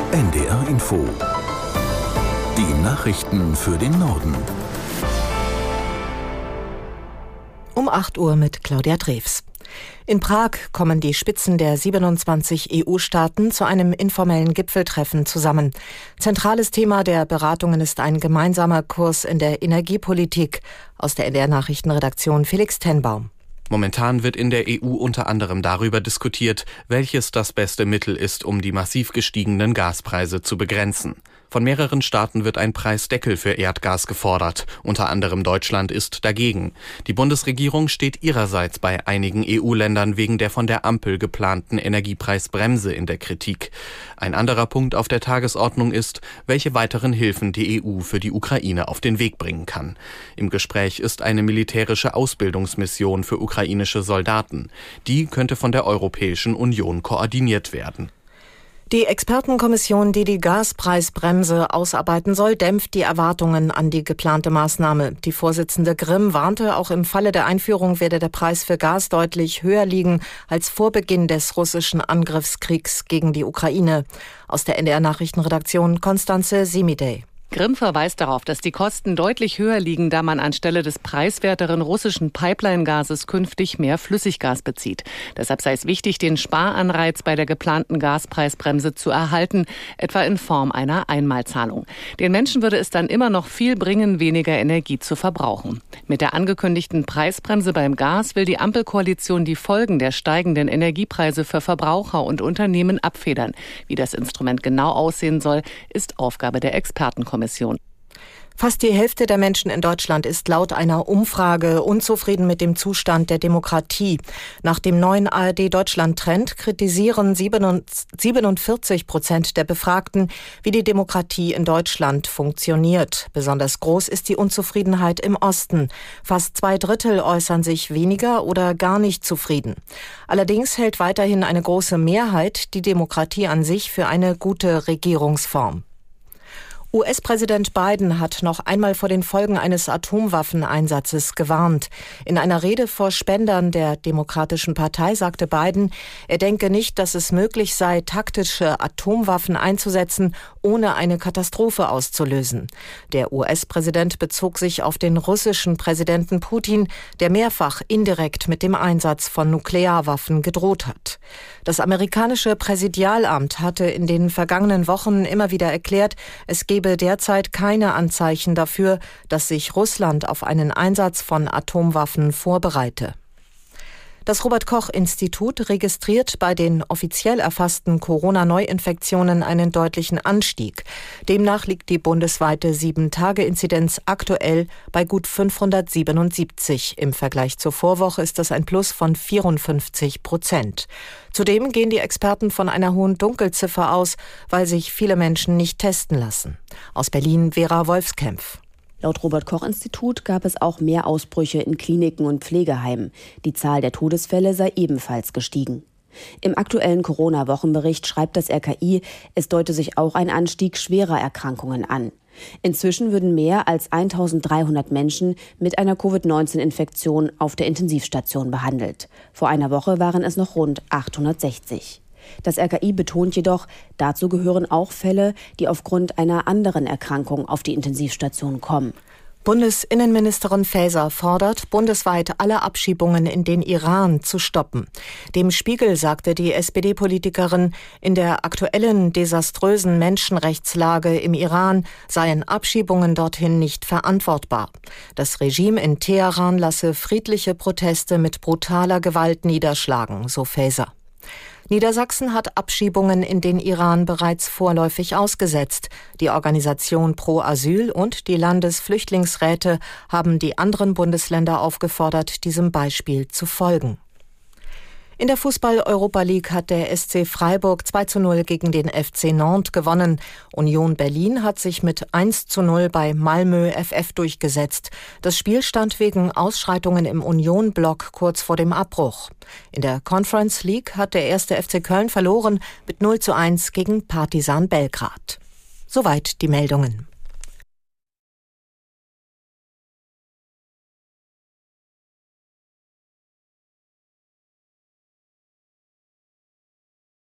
NDR Info. Die Nachrichten für den Norden. Um 8 Uhr mit Claudia Drews. In Prag kommen die Spitzen der 27 EU-Staaten zu einem informellen Gipfeltreffen zusammen. Zentrales Thema der Beratungen ist ein gemeinsamer Kurs in der Energiepolitik. Aus der NDR-Nachrichtenredaktion Felix Tenbaum. Momentan wird in der EU unter anderem darüber diskutiert, welches das beste Mittel ist, um die massiv gestiegenen Gaspreise zu begrenzen. Von mehreren Staaten wird ein Preisdeckel für Erdgas gefordert. Unter anderem Deutschland ist dagegen. Die Bundesregierung steht ihrerseits bei einigen EU-Ländern wegen der von der Ampel geplanten Energiepreisbremse in der Kritik. Ein anderer Punkt auf der Tagesordnung ist, welche weiteren Hilfen die EU für die Ukraine auf den Weg bringen kann. Im Gespräch ist eine militärische Ausbildungsmission für ukrainische Soldaten. Die könnte von der Europäischen Union koordiniert werden. Die Expertenkommission, die die Gaspreisbremse ausarbeiten soll, dämpft die Erwartungen an die geplante Maßnahme. Die Vorsitzende Grimm warnte, auch im Falle der Einführung werde der Preis für Gas deutlich höher liegen als vor Beginn des russischen Angriffskriegs gegen die Ukraine. Aus der NDR-Nachrichtenredaktion Konstanze Simidey. Grimm verweist darauf, dass die Kosten deutlich höher liegen, da man anstelle des preiswerteren russischen Pipeline-Gases künftig mehr Flüssiggas bezieht. Deshalb sei es wichtig, den Sparanreiz bei der geplanten Gaspreisbremse zu erhalten, etwa in Form einer Einmalzahlung. Den Menschen würde es dann immer noch viel bringen, weniger Energie zu verbrauchen. Mit der angekündigten Preisbremse beim Gas will die Ampelkoalition die Folgen der steigenden Energiepreise für Verbraucher und Unternehmen abfedern. Wie das Instrument genau aussehen soll, ist Aufgabe der Expertenkommission. Fast die Hälfte der Menschen in Deutschland ist laut einer Umfrage unzufrieden mit dem Zustand der Demokratie. Nach dem neuen ARD-Deutschland-Trend kritisieren 47% der Befragten, wie die Demokratie in Deutschland funktioniert. Besonders groß ist die Unzufriedenheit im Osten. Fast 2/3 äußern sich weniger oder gar nicht zufrieden. Allerdings hält weiterhin eine große Mehrheit die Demokratie an sich für eine gute Regierungsform. US-Präsident Biden hat noch einmal vor den Folgen eines Atomwaffeneinsatzes gewarnt. In einer Rede vor Spendern der Demokratischen Partei sagte Biden, er denke nicht, dass es möglich sei, taktische Atomwaffen einzusetzen, ohne eine Katastrophe auszulösen. Der US-Präsident bezog sich auf den russischen Präsidenten Putin, der mehrfach indirekt mit dem Einsatz von Nuklearwaffen gedroht hat. Das amerikanische Präsidialamt hatte in den vergangenen Wochen immer wieder erklärt, es gebe derzeit keine Anzeichen dafür, dass sich Russland auf einen Einsatz von Atomwaffen vorbereite. Das Robert-Koch-Institut registriert bei den offiziell erfassten Corona-Neuinfektionen einen deutlichen Anstieg. Demnach liegt die bundesweite 7-Tage-Inzidenz aktuell bei gut 577. Im Vergleich zur Vorwoche ist das ein Plus von 54%. Zudem gehen die Experten von einer hohen Dunkelziffer aus, weil sich viele Menschen nicht testen lassen. Aus Berlin Vera Wolfskämpf. Laut Robert-Koch-Institut gab es auch mehr Ausbrüche in Kliniken und Pflegeheimen. Die Zahl der Todesfälle sei ebenfalls gestiegen. Im aktuellen Corona-Wochenbericht schreibt das RKI, es deute sich auch ein Anstieg schwerer Erkrankungen an. Inzwischen würden mehr als 1.300 Menschen mit einer Covid-19-Infektion auf der Intensivstation behandelt. Vor einer Woche waren es noch rund 860. Das RKI betont jedoch, dazu gehören auch Fälle, die aufgrund einer anderen Erkrankung auf die Intensivstation kommen. Bundesinnenministerin Faeser fordert, bundesweit alle Abschiebungen in den Iran zu stoppen. Dem Spiegel sagte die SPD-Politikerin, in der aktuellen desaströsen Menschenrechtslage im Iran seien Abschiebungen dorthin nicht verantwortbar. Das Regime in Teheran lasse friedliche Proteste mit brutaler Gewalt niederschlagen, so Faeser. Niedersachsen hat Abschiebungen in den Iran bereits vorläufig ausgesetzt. Die Organisation Pro Asyl und die Landesflüchtlingsräte haben die anderen Bundesländer aufgefordert, diesem Beispiel zu folgen. In der Fußball-Europa League hat der SC Freiburg 2:0 gegen den FC Nantes gewonnen. Union Berlin hat sich mit 1:0 bei Malmö FF durchgesetzt. Das Spiel stand wegen Ausschreitungen im Union-Block kurz vor dem Abbruch. In der Conference League hat der 1. FC Köln verloren mit 0:1 gegen Partizan Belgrad. Soweit die Meldungen.